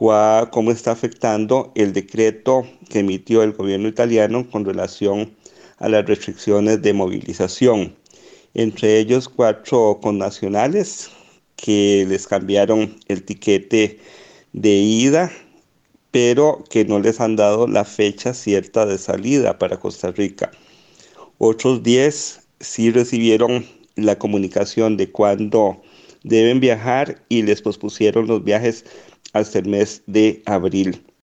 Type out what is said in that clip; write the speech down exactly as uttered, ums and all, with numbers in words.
cua- cómo está afectando el decreto que emitió el gobierno italiano con relación a las restricciones de movilización. Entre ellos, cuatro connacionales que les cambiaron el tiquete de ida, pero que no les han dado la fecha cierta de salida para Costa Rica. Otros diez sí recibieron la comunicación de cuándo deben viajar y les pospusieron los viajes hasta el mes de abril.